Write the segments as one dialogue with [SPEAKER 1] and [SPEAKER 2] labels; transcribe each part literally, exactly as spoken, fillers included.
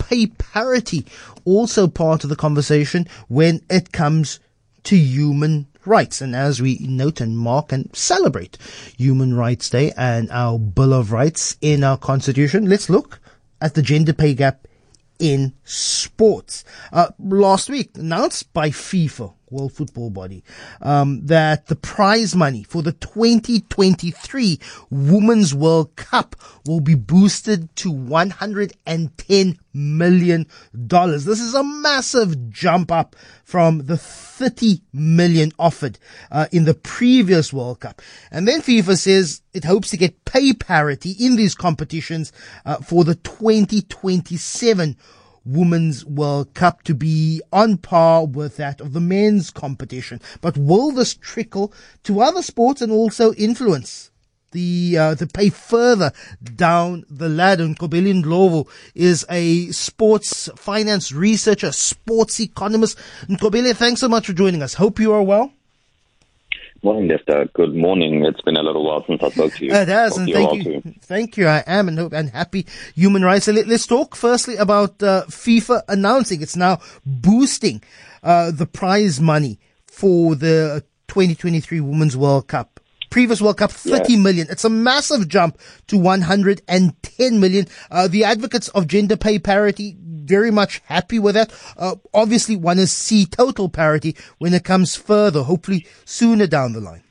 [SPEAKER 1] pay parity also part of the conversation when it comes to human rights? And as we note and mark and celebrate Human Rights Day and our Bill of Rights in our Constitution, let's look at the gender pay gap in sports. Uh, last week, announced by FIFA, World Football Body, um, that the prize money for the twenty twenty-three Women's World Cup will be boosted to one hundred ten million dollars. This is a massive jump up from the thirty million dollars offered uh, in the previous World Cup. And then FIFA says it hopes to get pay parity in these competitions uh, for the twenty twenty-seven Women's World Cup to be on par with that of the men's competition. But will this trickle to other sports and also influence the uh, the pay further down the ladder? And Nkobeli Ndlovu is a sports finance researcher, sports economist. Nkobeli, thanks so much for joining us. Hope you are well.
[SPEAKER 2] Morning, Lester. Good morning. It's been a little while since I spoke to you.
[SPEAKER 1] It has, and thank you. Too. Thank you. I am and, and happy human rights. So let, let's talk firstly about uh, FIFA announcing it's now boosting uh, the prize money for the twenty twenty-three Women's World Cup. Previous World Cup, thirty yeah. million. It's a massive jump to one hundred ten million. Uh, the advocates of gender pay parity, very much happy with that. Uh, obviously want to see total parity when it comes further, hopefully sooner down the line.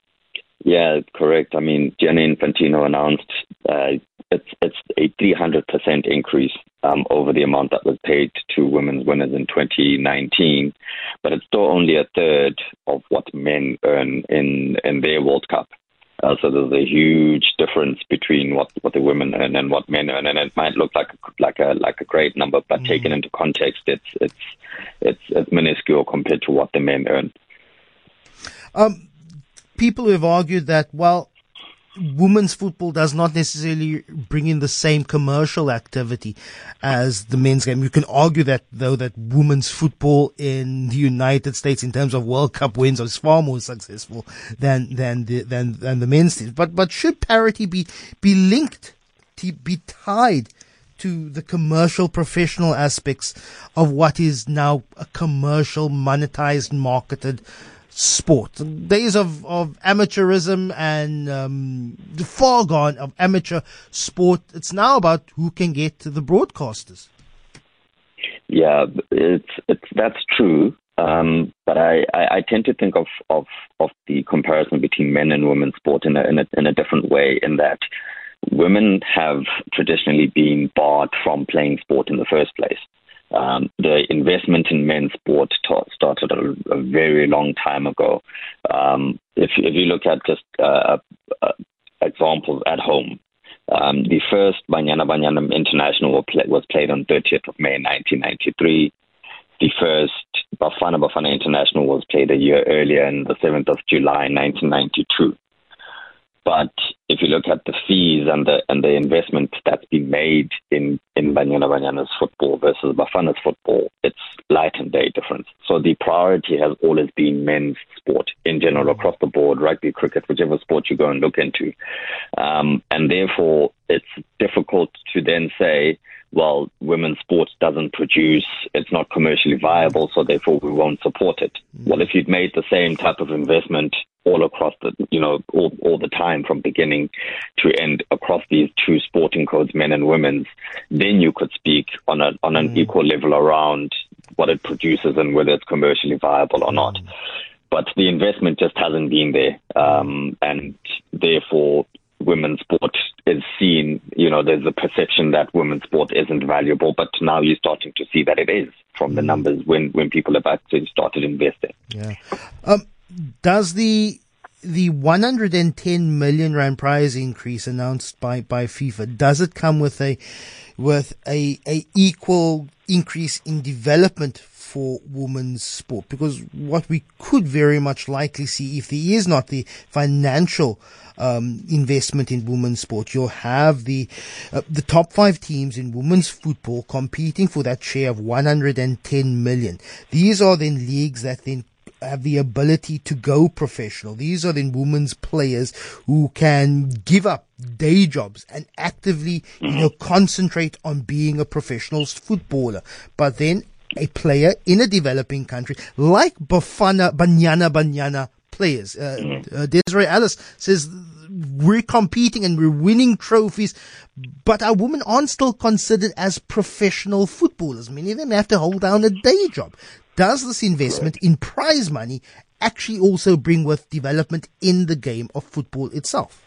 [SPEAKER 2] Yeah, correct. I mean, Gianni Infantino announced uh, it's it's a three hundred percent increase um, over the amount that was paid to women's winners in twenty nineteen, but it's still only a third of what men earn in, in their World Cup. Uh, so there's a huge difference between what, what the women earn and what men earn, and it might look like a, like a like a great number, but mm. taken into context, it's it's it's it's minuscule compared to what the men earn.
[SPEAKER 1] Um. People have argued that, well, women's football does not necessarily bring in the same commercial activity as the men's game. You can argue that, though, that women's football in the United States, in terms of World Cup wins, is far more successful than than the than than the men's team. But but should parity be be linked, to be tied to the commercial, professional aspects of what is now a commercial, monetized, marketed sport? Days of, of amateurism and um, the far gone of amateur sport. It's now about who can get to the broadcasters.
[SPEAKER 2] Yeah, it's it's that's true. Um, but I, I, I tend to think of, of, of the comparison between men and women's sport in a, in a in a different way, in that women have traditionally been barred from playing sport in the first place. Um, the investment in men's sport t- started a, a very long time ago. Um, if, if you look at just uh, uh, examples at home, um, the first Banyana Banyana International was, play, was played on thirtieth of May nineteen ninety-three. The first Bafana Bafana International was played a year earlier, on the seventh of July nineteen ninety-two. But if you look at the fees and the and the investment that's been made in, in Banyana Banyana's football versus Bafana's football, it's light and day difference. So the priority has always been men's sport in general, across the board, rugby, cricket, whichever sport you go and look into. Um, and therefore, it's difficult to then say, well, women's sport doesn't produce, it's not commercially viable, so therefore we won't support it. Mm. Well, if you'd made the same type of investment all across the, you know, all, all the time from beginning to end across these two sporting codes, men and women's, then you could speak on a on an mm. equal level around what it produces and whether it's commercially viable or mm. not. But the investment just hasn't been there, um, and therefore women's sport is seen, you know, there's a perception that women's sport isn't valuable, but now you're starting to see that it is from the numbers when, when people have actually started investing.
[SPEAKER 1] Yeah. Um, does the the one hundred ten million rand prize increase announced by, by FIFA, does it come with a with a, a equal increase in development for women's sport? Because what we could very much likely see, if there is not the financial um, investment in women's sport, you'll have the uh, the top five teams in women's football competing for that share of one hundred ten million. These are then leagues that then have the ability to go professional. These are then women's players who can give up day jobs and actively, you know, concentrate on being a professional footballer. But then a player in a developing country like Bafana Banyana Banyana players, uh, uh, Desiree Ellis says, we're competing and we're winning trophies, but our women aren't still considered as professional footballers. Many of them have to hold down a day job. Does this investment in prize money actually also bring with development in the game of football itself?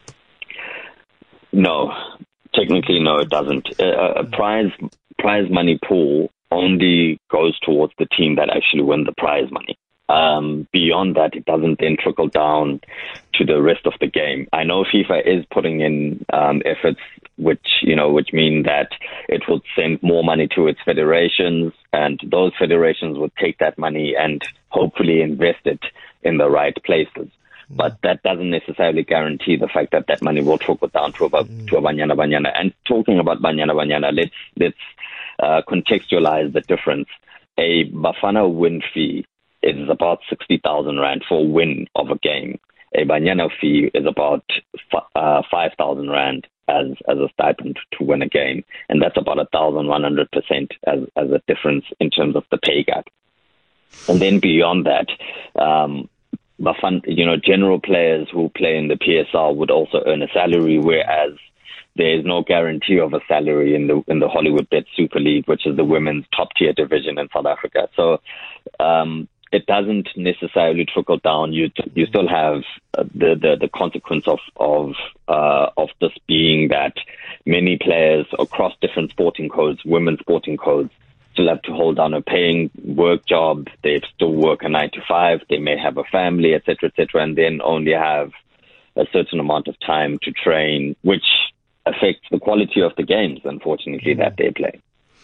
[SPEAKER 2] No, technically, no, it doesn't. A, a prize prize money pool only goes towards the team that actually win the prize money. Um, beyond that, it doesn't then trickle down to the rest of the game. I know FIFA is putting in um, efforts, which you know, which mean that it will send more money to its federations, and those federations will take that money and hopefully invest it in the right places. But that doesn't necessarily guarantee the fact that that money will trickle down to a, to a Banyana Banyana. And talking about Banyana Banyana, let's let's uh, contextualize the difference. A Bafana win fee is about sixty thousand rand for a win of a game. A Banyana fee is about uh, five thousand rand as as a stipend to win a game, and that's about a thousand one hundred percent as as a difference in terms of the pay gap. And then beyond that, um, Bafana, you know, general players who play in the P S L would also earn a salary, whereas there is no guarantee of a salary in the in the Hollywoodbet Super League, which is the women's top tier division in South Africa. So um, it doesn't necessarily trickle down. You you still have uh, the, the the consequence of of uh, of this being that many players across different sporting codes, women's sporting codes, still have to hold down a paying work job. They still work a nine to five. They may have a family, et cetera, et cetera, and then only have a certain amount of time to train, which affects the quality of the games, unfortunately, mm. that they play.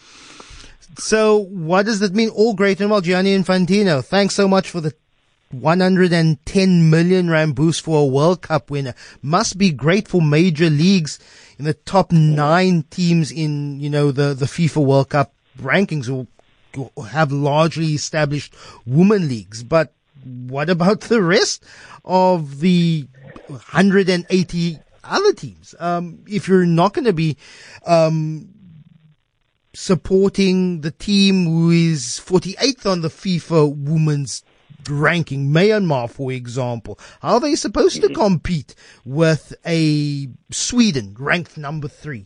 [SPEAKER 1] So what does that mean? All great and well, Gianni Infantino, thanks so much for the one hundred ten million rand boost for a World Cup winner. Must be great for major leagues in the top nine teams in, you know, the, the FIFA World Cup rankings will have largely established women leagues. But what about the rest of the one hundred eighty other teams? Um, if you're not going to be um, supporting the team who is forty-eighth on the FIFA women's ranking, Myanmar, for example, how are they supposed to compete with a Sweden ranked number three?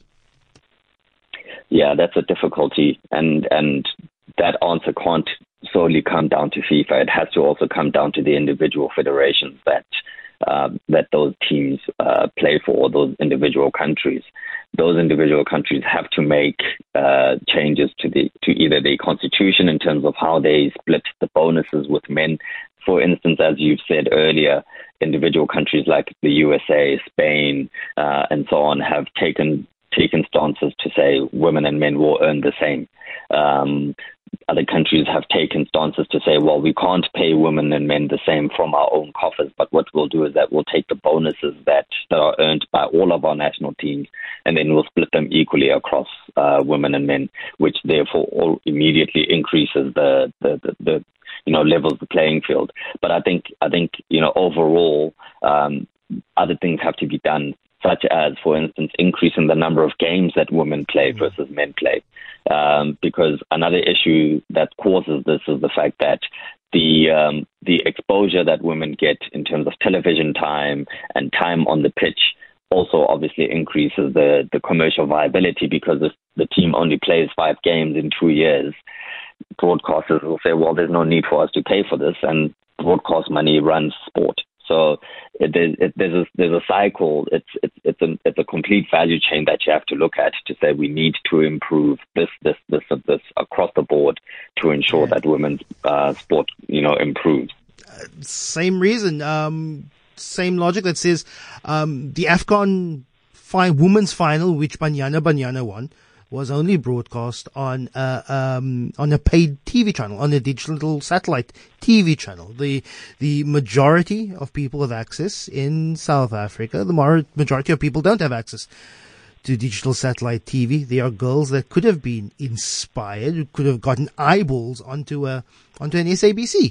[SPEAKER 2] Yeah, that's a difficulty, and and that answer can't solely come down to FIFA. It has to also come down to the individual federations that um, that those teams uh, play for, or those individual countries. Those individual countries have to make uh, changes to the to either the constitution in terms of how they split the bonuses with men. For instance, as you've said earlier, individual countries like the U S A, Spain, uh, and so on have taken taken stances to say women and men will earn the same. Um, other countries have taken stances to say, well, we can't pay women and men the same from our own coffers, but what we'll do is that we'll take the bonuses that, that are earned by all of our national teams, and then we'll split them equally across uh, women and men, which therefore all immediately increases the, the, the, the you know, levels the playing field. But I think, I think you know, overall, um, other things have to be done, such as, for instance, increasing the number of games that women play versus men play. Um, because another issue that causes this is the fact that the um, the exposure that women get in terms of television time and time on the pitch also obviously increases the, the commercial viability, because if the team only plays five games in two years, broadcasters will say, well, there's no need for us to pay for this, and broadcast money runs sport. So it, it, there's a there's a cycle. It's it's it's a it's a complete value chain that you have to look at to say we need to improve this this this this across the board to ensure yeah. that women's uh, sport you know improves.
[SPEAKER 1] Uh, same reason, um, same logic that says um, the AFCON fi- women's final, which Banyana Banyana won, was only broadcast on uh, um, on a paid T V channel, on a digital satellite T V channel. The the majority of people have access in South Africa. The mar- majority of people don't have access to digital satellite T V. There are girls that could have been inspired, could have gotten eyeballs onto a onto an S A B C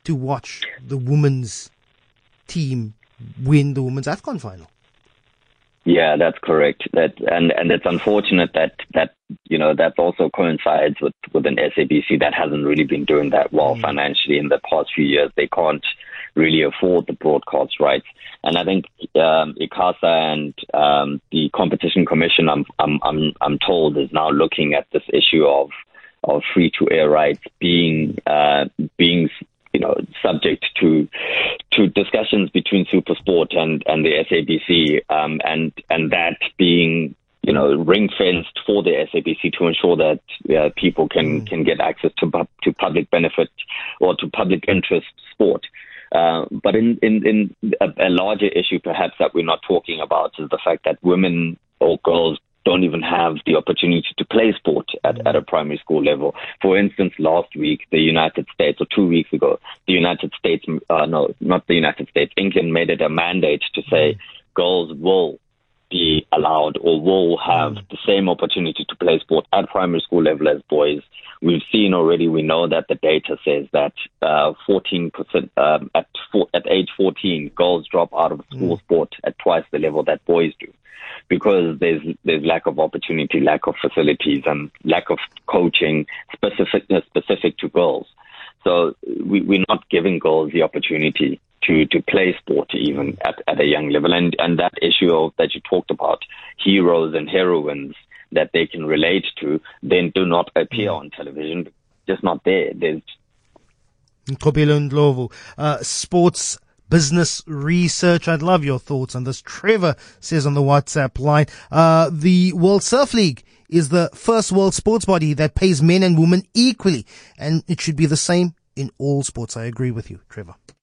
[SPEAKER 1] to watch the women's team win the women's AFCON final.
[SPEAKER 2] Yeah, that's correct. That and, and it's unfortunate that, that you know that also coincides with, with an S A B C that hasn't really been doing that well mm. financially in the past few years. They can't really afford the broadcast rights, and I think um, ICASA and um, the Competition Commission, I'm I'm I'm I'm told, is now looking at this issue of of free to air rights being uh, being. you know, subject to to discussions between SuperSport and, and the S A B C, um, and and that being, you know, ring fenced for the S A B C to ensure that uh, people can, mm. can get access to to public benefit or to public interest sport. Uh, but in in, in a, a larger issue, perhaps that we're not talking about, is the fact that women or girls don't even have the opportunity to play sport at, at a primary school level. For instance, last week, the United States, or two weeks ago, the United States, uh, no, not the United States, England made it a mandate to say girls will be allowed or will have the same opportunity to play sport at primary school level as boys. We've seen already, we know that the data says that uh, fourteen percent um, at, four, at age fourteen, girls drop out of school sport at twice the level that boys do, because there's there's lack of opportunity, lack of facilities, and lack of coaching specific specific to girls. So we, we're not giving girls the opportunity to, to play sport even at, at a young level. And and that issue of, that you talked about, heroes and heroines that they can relate to, then do not appear on television. Just not there. There's
[SPEAKER 1] Nkobelo Ndlovu, uh, sports business research. I'd love your thoughts on this. Trevor says on the WhatsApp line, uh, the World Surf League is the first world sports body that pays men and women equally, and it should be the same in all sports. I agree with you, Trevor.